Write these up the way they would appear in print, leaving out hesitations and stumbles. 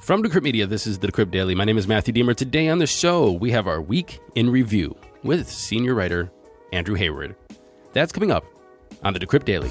From Decrypt Media, this is the Decrypt Daily. My name is Matthew Deemer. Today on the show, we have our week in review with senior writer Andrew Hayward. That's coming up on the Decrypt Daily.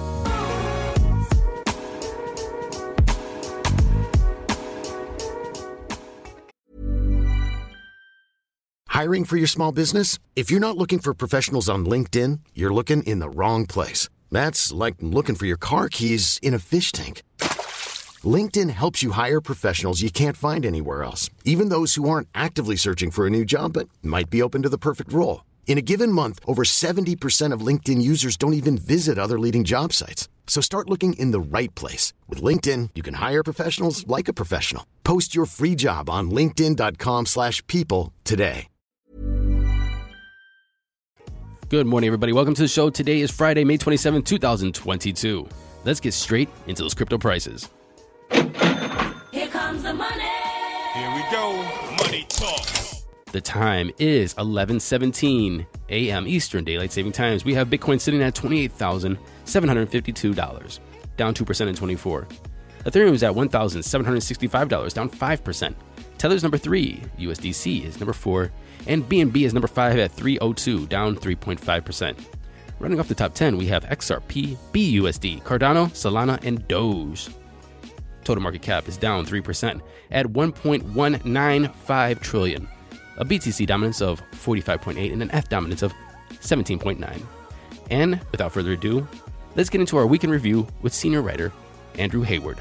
Hiring for your small business? If you're not looking for professionals on LinkedIn, you're looking in the wrong place. That's like looking for your car keys in a fish tank. LinkedIn helps you hire professionals you can't find anywhere else, even those who aren't actively searching for a new job but might be open to the perfect role. In a given month, over 70% of LinkedIn users don't even visit other leading job sites. So start looking in the right place. With LinkedIn, you can hire professionals like a professional. Post your free job on linkedin.com/people today. Good morning, everybody. Welcome to the show. Today is Friday, May 27, 2022. Let's get straight into those crypto prices. Here comes the money. Here we go. Money talk. The time is 11:17 a.m. Eastern Daylight Saving Times. We have Bitcoin sitting at $28,752, down 2% in 24. Ethereum is at $1,765, down 5%. Tether's number 3, USDC is number 4, and BNB is number 5 at 302, down 3.5%. Running off the top 10, we have XRP, BUSD, Cardano, Solana, and Doge. Total market cap is down 3% at $1.195 trillion. A BTC dominance of 45.8 and an F dominance of 17.9. And without further ado, let's get into our week in review with senior writer Andrew Hayward.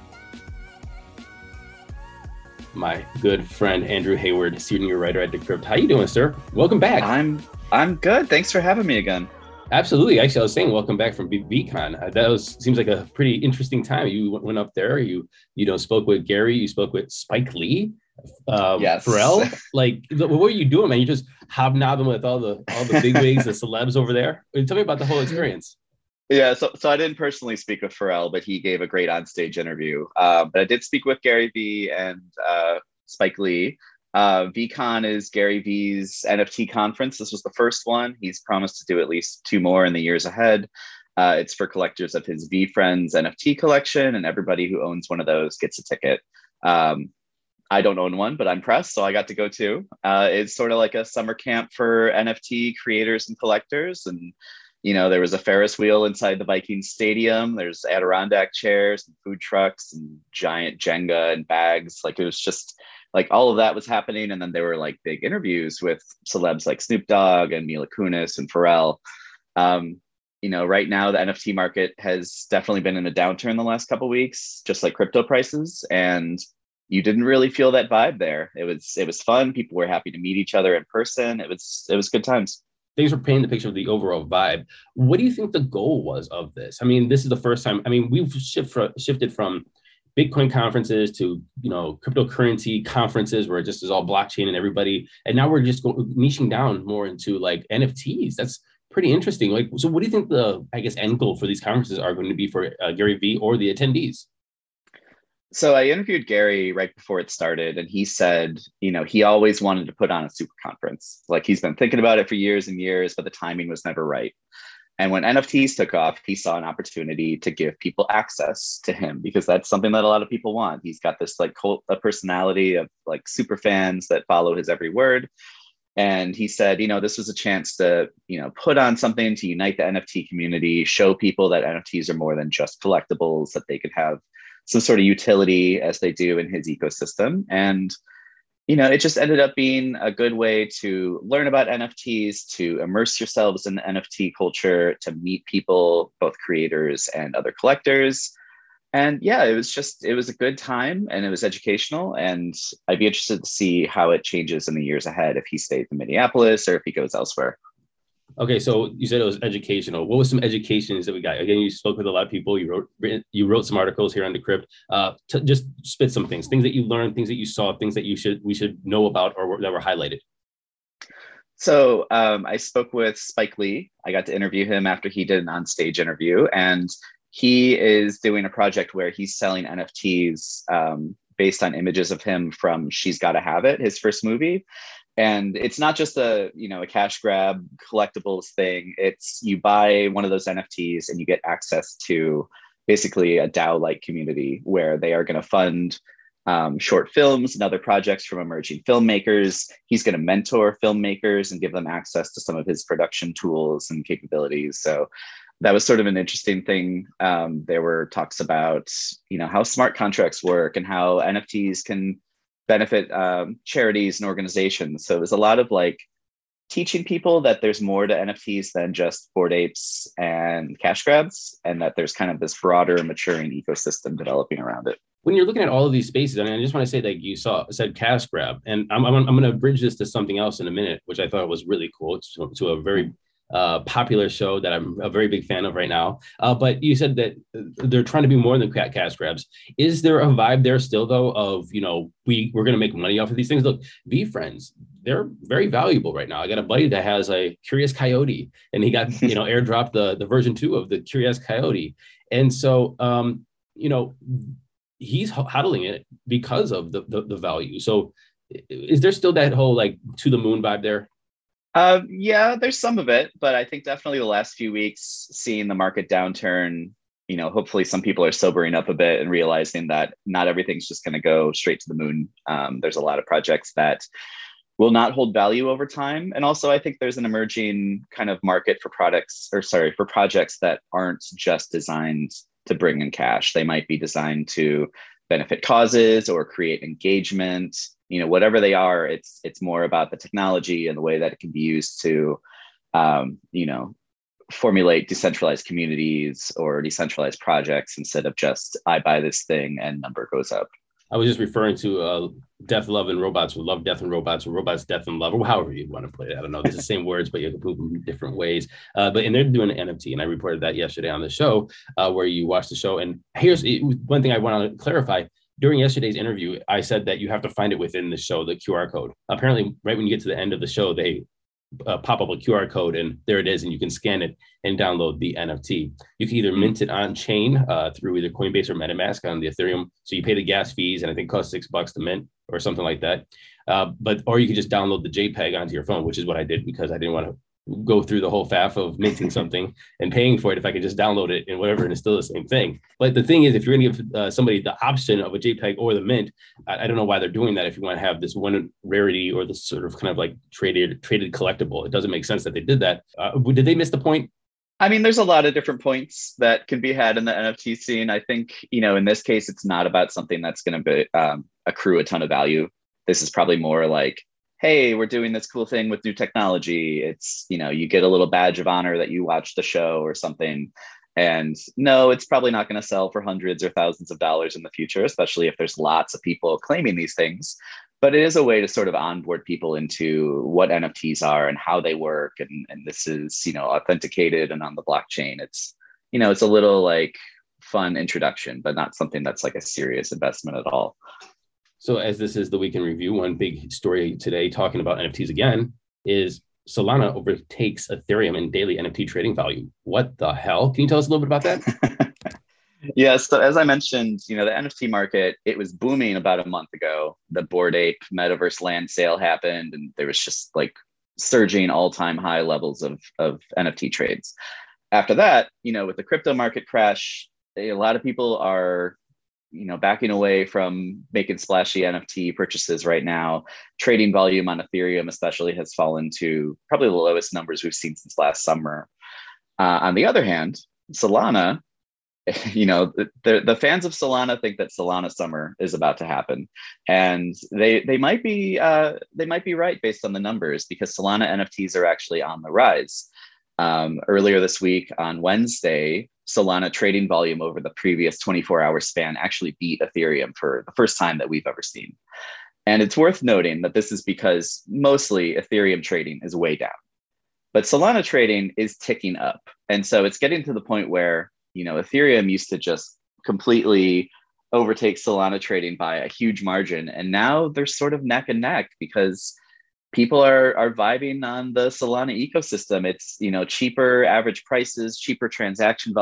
My good friend Andrew Hayward, senior writer at Decrypt. How you doing, sir? Welcome back. I'm good. Thanks for having me again. Absolutely. Actually, I was saying welcome back from VCon. Seems like a pretty interesting time. You went up there. You spoke with Gary. You spoke with Spike Lee. Yes. Pharrell. Like, what were you doing, man? You just hobnobbing with all the big wigs, the celebs over there. Tell me about the whole experience. Yeah, so I didn't personally speak with Pharrell, but he gave a great onstage interview. But I did speak with Gary Vee and Spike Lee. VCon is Gary Vee's NFT conference. This was the first one. He's promised to do at least 2 more in the years ahead. It's for collectors of his VeeFriends NFT collection, and everybody who owns one of those gets a ticket. I don't own one, but I'm pressed, so I got to go too. It's sort of like a summer camp for NFT creators and collectors. And, there was a Ferris wheel inside the Vikings stadium. There's Adirondack chairs and food trucks and giant Jenga and bags. Like, it was just like all of that was happening. And then there were like big interviews with celebs like Snoop Dogg and Mila Kunis and Pharrell. Right now the NFT market has definitely been in a downturn the last couple of weeks, just like crypto prices. And you didn't really feel that vibe there. It was fun. People were happy to meet each other in person. It was good times. Thanks for painting the picture of the overall vibe. What do you think the goal was of this? I mean, this is the first time. I mean, we've shifted from Bitcoin conferences to, cryptocurrency conferences where it just is all blockchain and everybody. And now we're just niching down more into like NFTs. That's pretty interesting. Like, so what do you think the, end goal for these conferences are going to be for Gary Vee or the attendees? So I interviewed Gary right before it started, and he said, he always wanted to put on a super conference. Like, he's been thinking about it for years and years, but the timing was never right. And when NFTs took off, he saw an opportunity to give people access to him, because that's something that a lot of people want. He's got this like cult, a personality of like super fans that follow his every word. And he said, this was a chance to, put on something to unite the NFT community, show people that NFTs are more than just collectibles, that they could have some sort of utility as they do in his ecosystem. And, it just ended up being a good way to learn about NFTs, to immerse yourselves in the NFT culture, to meet people, both creators and other collectors. And yeah, it was a good time, and it was educational. And I'd be interested to see how it changes in the years ahead, if he stays in Minneapolis or if he goes elsewhere. Okay, so you said it was educational. What was some educations that we got? Again, you spoke with a lot of people. You wrote some articles here on Decrypt. To just spit some things that you learned, things that you saw, things that we should know about or that were highlighted. So I spoke with Spike Lee. I got to interview him after he did an onstage interview, and he is doing a project where he's selling NFTs based on images of him from She's Gotta Have It, his first movie. And it's not just a cash grab collectibles thing. It's you buy one of those NFTs and you get access to basically a DAO-like community where they are going to fund short films and other projects from emerging filmmakers. He's going to mentor filmmakers and give them access to some of his production tools and capabilities. So that was sort of an interesting thing. There were talks about, how smart contracts work and how NFTs can benefit charities and organizations. So it was a lot of like teaching people that there's more to NFTs than just Bored Apes and cash grabs, and that there's kind of this broader maturing ecosystem developing around it. When you're looking at all of these spaces, I just want to say that you said cash grab, and I'm going to bridge this to something else in a minute, which I thought was really cool. It's to a very popular show that I'm a very big fan of right now. But you said that they're trying to be more than cash grabs. Is there a vibe there still, though, of, we're going to make money off of these things? Look, VeeFriends, they're very valuable right now. I got a buddy that has a Curious Coyote, and he got, airdropped the version 2 of the Curious Coyote. And so, he's hodling it because of the value. So is there still that whole like to the moon vibe there? Yeah, there's some of it, but I think definitely the last few weeks, seeing the market downturn, hopefully some people are sobering up a bit and realizing that not everything's just going to go straight to the moon. There's a lot of projects that will not hold value over time. And also I think there's an emerging kind of market for for projects that aren't just designed to bring in cash. They might be designed to benefit causes or create engagement. Whatever they are, it's more about the technology and the way that it can be used to, formulate decentralized communities or decentralized projects instead of just I buy this thing and number goes up. I was just referring to Death, Love, and Robots, or Love, Death, and Robots, or Robots, Death, and Love, or however you want to play it. I don't know. It's the same words, but you have to move them in different ways. And they're doing an NFT, and I reported that yesterday on the show where you watched the show. And here's one thing I want to clarify. During yesterday's interview, I said that you have to find it within the show, the QR code. Apparently, right when you get to the end of the show, they pop up a QR code, and there it is, and you can scan it and download the NFT. You can either mint it on chain through either Coinbase or MetaMask on the Ethereum. So you pay the gas fees, and I think it costs $6 to mint or something like that. Or you can just download the JPEG onto your phone, which is what I did because I didn't want to go through the whole faff of minting something and paying for it if I could just download it and whatever, and it's still the same thing. But the thing is, if you're going to give somebody the option of a JPEG or the mint, I don't know why they're doing that. If you want to have this one rarity or this sort of kind of like traded collectible, it doesn't make sense that they did that. Did they miss the point? I mean, there's a lot of different points that can be had in the NFT scene. I think, in this case, it's not about something that's going to be accrue a ton of value. This is probably more like, hey, we're doing this cool thing with new technology. It's, you get a little badge of honor that you watched the show or something. And no, it's probably not going to sell for hundreds or thousands of dollars in the future, especially if there's lots of people claiming these things. But it is a way to sort of onboard people into what NFTs are and how they work. And this is, authenticated and on the blockchain. It's, it's a little like fun introduction, but not something that's like a serious investment at all. So as this is the Week in Review, one big story today talking about NFTs again is Solana overtakes Ethereum in daily NFT trading value. What the hell? Can you tell us a little bit about that? Yeah, so as I mentioned, the NFT market, it was booming about a month ago. The Bored Ape Metaverse land sale happened, and there was just like surging all-time high levels of NFT trades. After that, with the crypto market crash, a lot of people are backing away from making splashy NFT purchases right now. Trading volume on Ethereum especially has fallen to probably the lowest numbers we've seen since last summer. On the other hand, Solana, the fans of Solana think that Solana summer is about to happen. And they might be right based on the numbers, because Solana NFTs are actually on the rise. Earlier this week on Wednesday, Solana trading volume over the previous 24-hour span actually beat Ethereum for the first time that we've ever seen. And it's worth noting that this is because mostly Ethereum trading is way down, but Solana trading is ticking up. And so it's getting to the point where, Ethereum used to just completely overtake Solana trading by a huge margin. And now they're sort of neck and neck because people are vibing on the Solana ecosystem. It's, cheaper average prices, cheaper transaction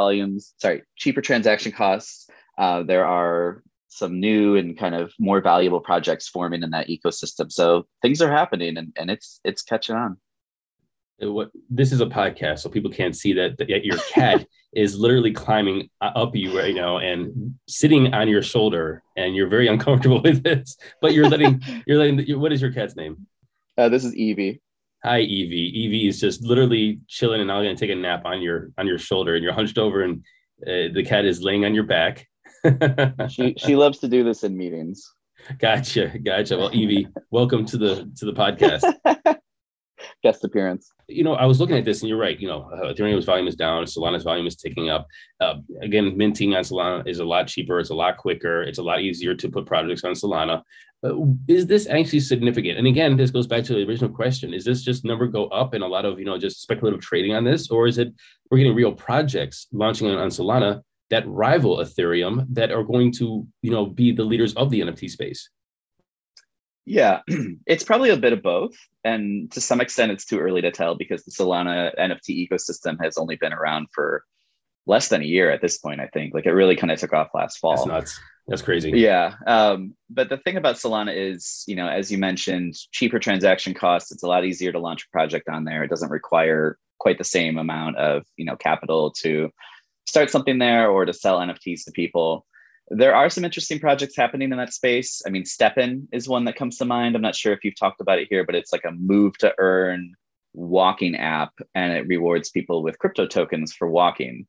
costs. There are some new and kind of more valuable projects forming in that ecosystem. So things are happening and it's catching on. what this is a podcast, so people can't see that your cat is literally climbing up you right now and sitting on your shoulder, and you're very uncomfortable with this. But you're letting what is your cat's name? This is Evie. Hi, Evie. Evie is just literally chilling and now going to take a nap on your shoulder, and you're hunched over, and the cat is laying on your back. She loves to do this in meetings. Gotcha. Well, Evie, welcome to the podcast. Guest appearance. I was looking at this, and you're right. Ethereum's volume is down. Solana's volume is ticking up. Again, minting on Solana is a lot cheaper. It's a lot quicker. It's a lot easier to put projects on Solana. Is this actually significant? And again, this goes back to the original question. Is this just number go up and a lot of, just speculative trading on this? Or is it we're getting real projects launching on Solana that rival Ethereum that are going to, be the leaders of the NFT space? Yeah, it's probably a bit of both. And to some extent, it's too early to tell because the Solana NFT ecosystem has only been around for less than a year at this point, I think. Like it really kind of took off last fall. That's nuts. That's crazy. Yeah. But the thing about Solana is, as you mentioned, cheaper transaction costs. It's a lot easier to launch a project on there. It doesn't require quite the same amount of, capital to start something there or to sell NFTs to people. There are some interesting projects happening in that space. I mean, STEPN is one that comes to mind. I'm not sure if you've talked about it here, but it's like a move to earn walking app, and it rewards people with crypto tokens for walking.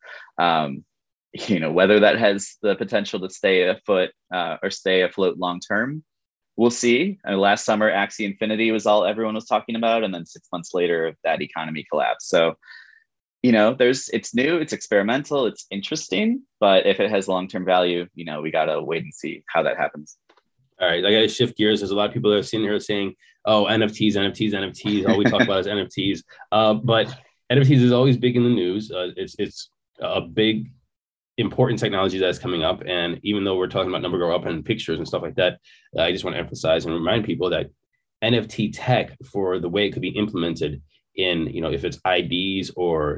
Whether that has the potential to stay afloat long term, we'll see. Last summer, Axie Infinity was all everyone was talking about, and then 6 months later, that economy collapsed. So, it's new, it's experimental, it's interesting, but if it has long-term value, we got to wait and see how that happens. All right, I got to shift gears. There's a lot of people that are sitting here saying, oh, NFTs. All we talk about is NFTs. But NFTs is always big in the news. It's a big, important technology that's coming up. And even though we're talking about number go up and pictures and stuff like that, I just want to emphasize and remind people that NFT tech, for the way it could be implemented in, if it's IDs or,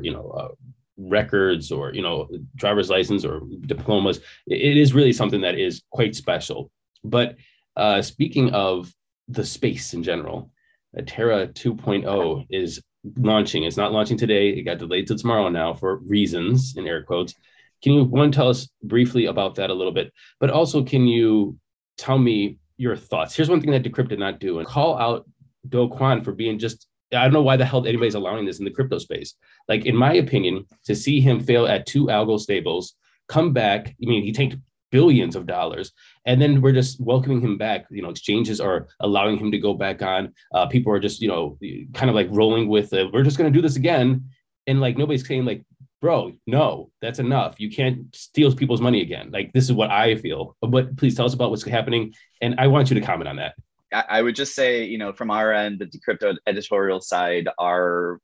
records or, driver's license or diplomas, it is really something that is quite special. But speaking of the space in general, Terra 2.0 is launching. It's not launching today. It got delayed to tomorrow now for reasons, in air quotes. Can you, tell us briefly about that a little bit? But also, can you tell me your thoughts? Here's one thing that Decrypt did not do, and call out Do Kwon for being just, I don't know why the hell anybody's allowing this in the crypto space. Like, in my opinion, to see him fail at 2 algo stables, come back, he tanked billions of dollars, and then we're just welcoming him back. Exchanges are allowing him to go back on. People are just, kind of like rolling with it. We're just going to do this again. And like, nobody's saying like, bro, no, that's enough. You can't steal people's money again. Like, this is what I feel. But please tell us about what's happening. And I want you to comment on that. I would just say, from our end, the Decrypto editorial side, our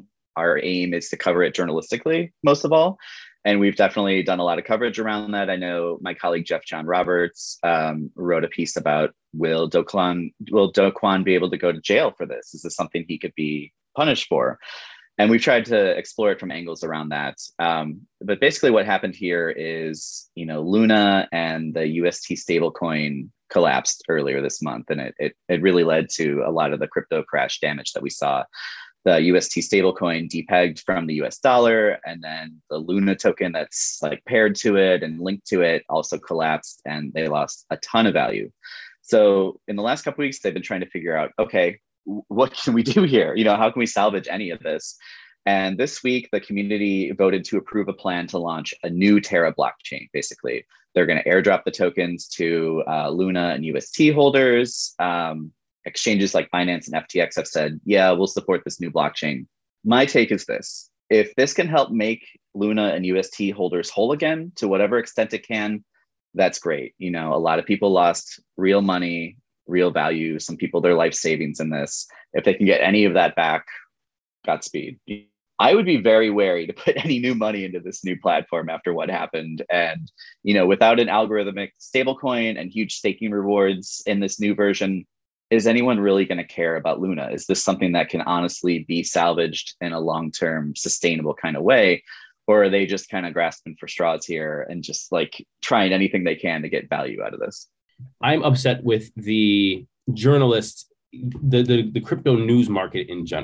aim is to cover it journalistically, most of all. And we've definitely done a lot of coverage around that. I know my colleague, Jeff John Roberts, wrote a piece about, will Do Kwon be able to go to jail for this? Is this something he could be punished for? And we've tried to explore it from angles around that. But basically what happened here is, Luna and the UST stablecoin collapsed earlier this month. And it really led to a lot of the crypto crash damage that we saw. The UST stablecoin depegged from the US dollar, and then the Luna token that's like paired to it and linked to it also collapsed, and they lost a ton of value. So in the last couple of weeks, they've been trying to figure out, okay, what can we do here? How can we salvage any of this? And this week, the community voted to approve a plan to launch a new Terra blockchain. Basically, they're going to airdrop the tokens to Luna and UST holders. Exchanges like Binance and FTX have said, yeah, we'll support this new blockchain. My take is this: if this can help make Luna and UST holders whole again to whatever extent it can, that's great. A lot of people lost real money, real value, some people their life savings in this. If they can get any of that back, Godspeed. I would be very wary to put any new money into this new platform after what happened. And, without an algorithmic stablecoin and huge staking rewards in this new version, is anyone really going to care about Luna? Is this something that can honestly be salvaged in a long-term sustainable kind of way? Or are they just kind of grasping for straws here and just like trying anything they can to get value out of this? I'm upset with the journalists, the crypto news market in general,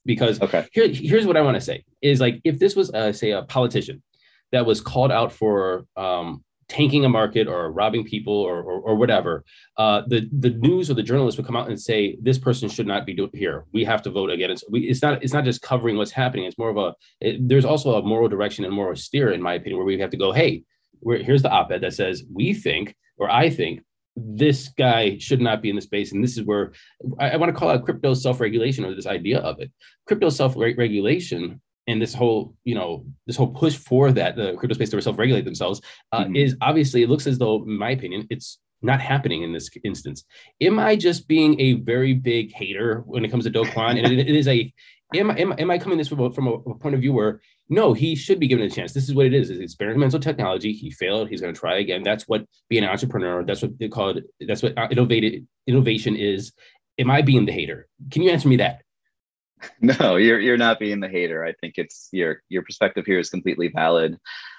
because Okay. here's what I want to say is like, if this was say a politician that was called out for tanking a market or robbing people or whatever, the news or the journalists would come out and say, this person should not be here. We have to vote again. It's not just covering what's happening. It's more of there's also a moral direction and moral steer, in my opinion, where we have to go, hey, here's the op-ed that says, we think, or I think, this guy should not be in the space. And this is where I want to call out crypto self-regulation, or this idea of it. Crypto self-regulation and this whole push for that, the crypto space to self-regulate themselves is obviously, it looks as though, in my opinion, it's not happening in this instance. Am I just being a very big hater when it comes to Do Kwon? And it is am I coming this from a point of view where, no, he should be given a chance. This is what it is. It's experimental technology. He failed. He's going to try again. That's what being an entrepreneur, that's what they call it. That's what innovation is. Am I being the hater? Can you answer me that? No, you're not being the hater. I think it's your perspective here is completely valid.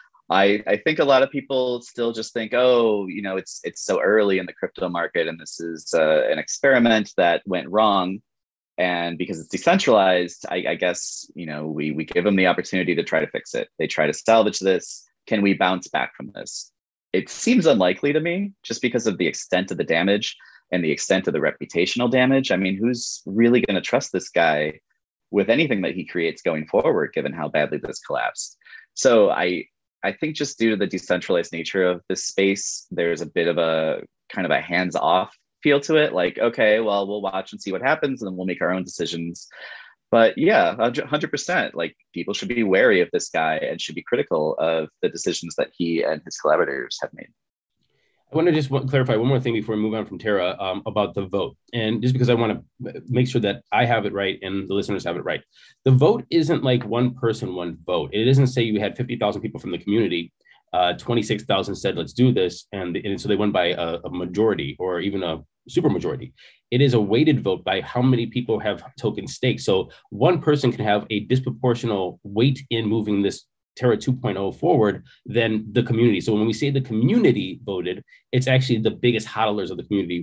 I think a lot of people still just think, oh, it's so early in the crypto market, and this is an experiment that went wrong. And because it's decentralized, I guess, we give them the opportunity to try to fix it. They try to salvage this. Can we bounce back from this? It seems unlikely to me, just because of the extent of the damage and the extent of the reputational damage. I mean, who's really going to trust this guy with anything that he creates going forward, given how badly this collapsed? So I think just due to the decentralized nature of this space, there's a bit of a kind of a hands-off feel to it. Like, okay, well, we'll watch and see what happens, and then we'll make our own decisions. But yeah, 100%, like, people should be wary of this guy and should be critical of the decisions that he and his collaborators have made. I want to just clarify one more thing before we move on from Terra about the vote. And just because I want to make sure that I have it right and the listeners have it right. The vote isn't like one person, one vote. It doesn't say you had 50,000 people from the community, 26,000 said, let's do this. And so they won by a majority or even a supermajority. It is a weighted vote by how many people have token stakes. So one person can have a disproportional weight in moving this Terra 2.0 forward than the community. So when we say the community voted, it's actually the biggest hodlers of the community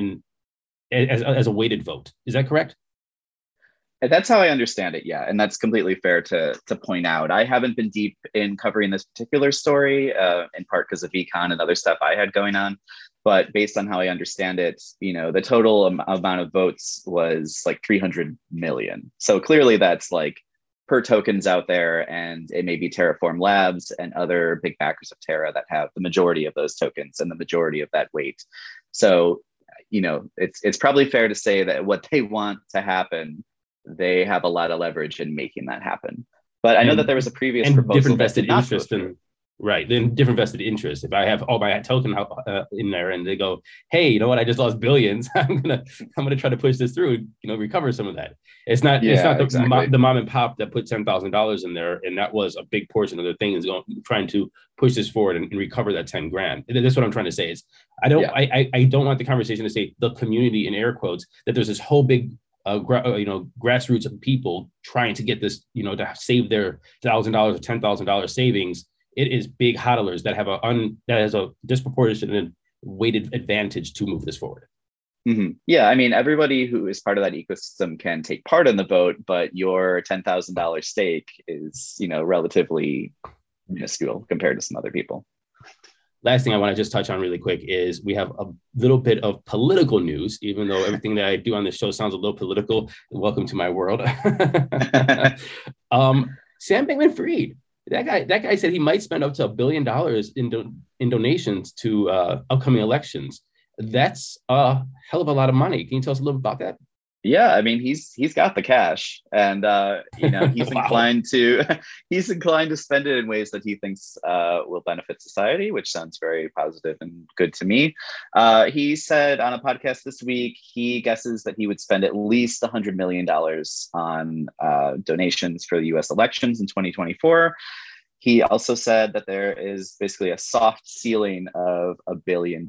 as a weighted vote. Is that correct? That's how I understand it, yeah. And that's completely fair to point out. I haven't been deep in covering this particular story, in part because of VCon and other stuff I had going on. But based on how I understand it, the total amount of votes was like 300 million. So clearly that's like per tokens out there, and it may be Terraform Labs and other big backers of Terra that have the majority of those tokens and the majority of that weight. So, it's probably fair to say that what they want to happen, they have a lot of leverage in making that happen. But I know that there was a previous proposal, different vested interest in. Right. Then different vested interest. If I have all my token in there and they go, hey, you know what? I just lost billions. I'm gonna try to push this through, recover some of that. It's not the mom and pop that put $10,000 in there. And that was a big portion of the thing is trying to push this forward and recover that 10 grand. That's what I'm trying to say is I don't want the conversation to say the community in air quotes, that there's this whole big grassroots of people trying to get this, to save their $1,000 or $10,000 savings. It is big hodlers that have that has a disproportionate weighted advantage to move this forward. Mm-hmm. Yeah, I mean, everybody who is part of that ecosystem can take part in the vote, but your $10,000 stake is, relatively minuscule compared to some other people. Last thing I want to just touch on really quick is we have a little bit of political news, even though everything that I do on this show sounds a little political. Welcome to my world. Sam Bankman-Fried. That guy said he might spend up to $1 billion in donations to upcoming elections. That's a hell of a lot of money. Can you tell us a little bit about that? Yeah, I mean, he's got the cash, and he's inclined to spend it in ways that he thinks will benefit society, which sounds very positive and good to me. He said on a podcast this week he guesses that he would spend at least $100 million on donations for the U.S. elections in 2024. He also said that there is basically a soft ceiling of $1 billion.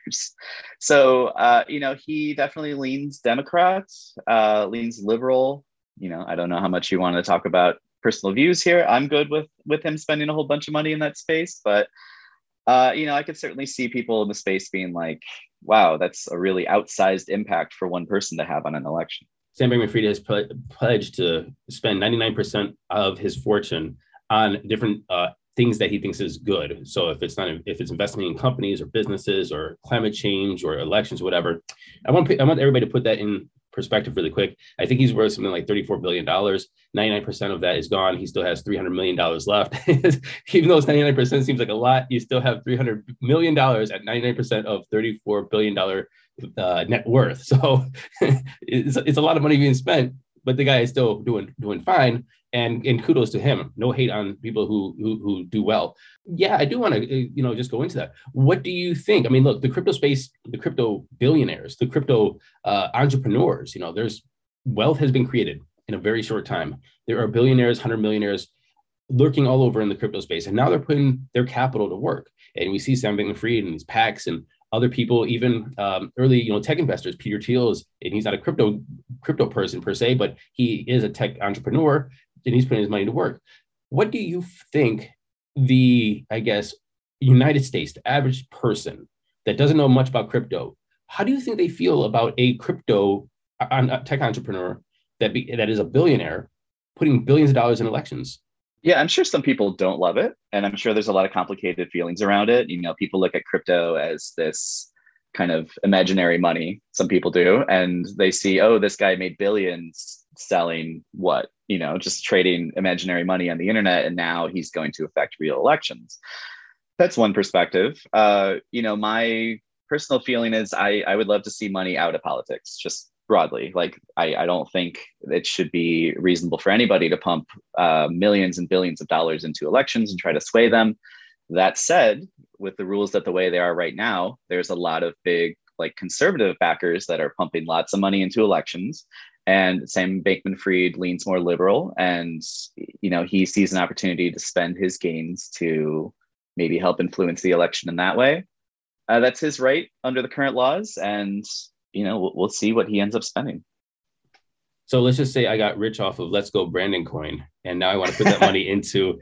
So, he definitely leans Democrat, leans liberal. I don't know how much you want to talk about personal views here. I'm good with him spending a whole bunch of money in that space. But, I could certainly see people in the space being like, wow, that's a really outsized impact for one person to have on an election. Sam Bankman-Fried has pledged to spend 99% of his fortune on different things that he thinks is good. So if it's investing in companies or businesses or climate change or elections, or whatever, I want everybody to put that in perspective really quick. I think he's worth something like $34 billion. 99% of that is gone. He still has $300 million left. Even though 99% seems like a lot, you still have $300 million at 99% of $34 billion net worth. So it's a lot of money being spent, but the guy is still doing fine. And kudos to him. No hate on people who do well. Yeah, I do want to just go into that. What do you think? I mean, look, the crypto space, the crypto billionaires, the crypto entrepreneurs. There's wealth has been created in a very short time. There are billionaires, 100 millionaires lurking all over in the crypto space, and now they're putting their capital to work. And we see Sam Bankman-Fried and these PACs and other people, even early, tech investors. Peter Thiel and he's not a crypto person per se, but he is a tech entrepreneur. And he's putting his money to work. What do you think the United States, the average person that doesn't know much about crypto, how do you think they feel about a crypto tech entrepreneur that is a billionaire putting billions of dollars in elections? Yeah, I'm sure some people don't love it. And I'm sure there's a lot of complicated feelings around it. People look at crypto as this kind of imaginary money. Some people do. And they see, oh, this guy made billions selling what? Just trading imaginary money on the internet, and now he's going to affect real elections. That's one perspective. My personal feeling is I would love to see money out of politics, just broadly. Like, I don't think it should be reasonable for anybody to pump millions and billions of dollars into elections and try to sway them. That said, with the rules the way they are right now, there's a lot of big conservative backers that are pumping lots of money into elections. And Sam Bankman-Fried leans more liberal, and he sees an opportunity to spend his gains to maybe help influence the election in that way. That's his right under the current laws, and we'll see what he ends up spending. So let's just say I got rich off of Let's Go Brandon coin, and now I want to put that money into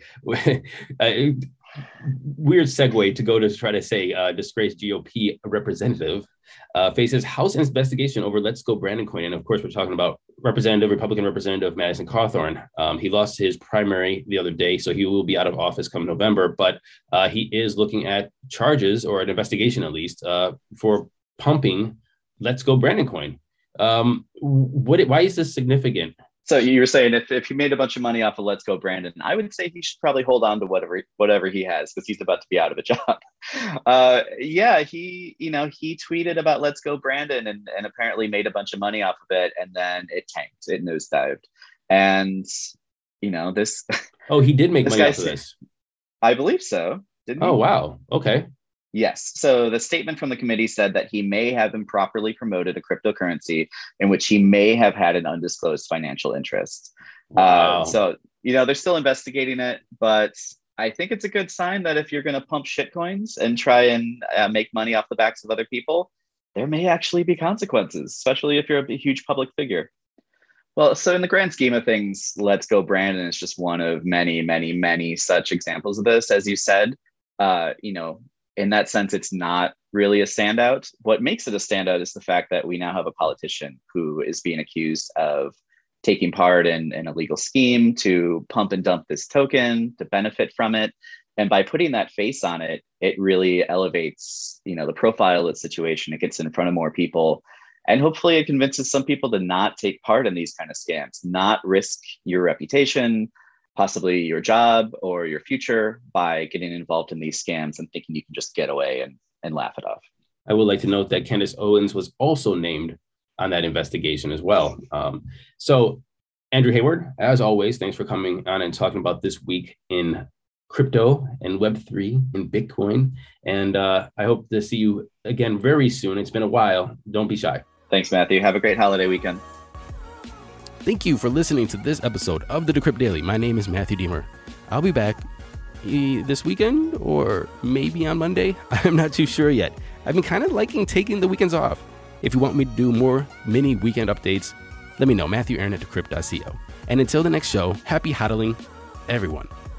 weird segue to go to try to say disgraced GOP representative faces House investigation over Let's Go Brandon coin. And of course, we're talking about Republican Representative Madison Cawthorn. He lost his primary the other day, so he will be out of office come November. But he is looking at charges, or an investigation at least, for pumping Let's Go Brandon coin. Why is this significant? So you were saying if he made a bunch of money off of Let's Go Brandon, I would say he should probably hold on to whatever he has, because he's about to be out of a job. He tweeted about Let's Go Brandon and apparently made a bunch of money off of it, and then it tanked, it nosedived. And this. Oh, he did make money off of this. I believe so. Didn't he? Oh, wow. Okay. Yes. So the statement from the committee said that he may have improperly promoted a cryptocurrency in which he may have had an undisclosed financial interest. Wow. They're still investigating it, but I think it's a good sign that if you're going to pump shitcoins and try and make money off the backs of other people, there may actually be consequences, especially if you're a huge public figure. Well, so in the grand scheme of things, Let's Go Brandon is just one of many, many, many such examples of this. As you said, in that sense, it's not really a standout. What makes it a standout is the fact that we now have a politician who is being accused of taking part in an illegal scheme to pump and dump this token to benefit from it. And by putting that face on it, it really elevates, the profile of the situation. It gets in front of more people. And hopefully it convinces some people to not take part in these kind of scams, not risk your reputation, possibly your job or your future by getting involved in these scams and thinking you can just get away and laugh it off. I would like to note that Candace Owens was also named on that investigation as well. So Andrew Hayward, as always, thanks for coming on and talking about this week in crypto and Web3 and Bitcoin. And I hope to see you again very soon. It's been a while. Don't be shy. Thanks, Matthew. Have a great holiday weekend. Thank you for listening to this episode of the Decrypt Daily. My name is Matthew Diemer. I'll be back this weekend or maybe on Monday. I'm not too sure yet. I've been kind of liking taking the weekends off. If you want me to do more mini weekend updates, let me know. Matthew Aaron at decrypt.co. And until the next show, happy hodling, everyone.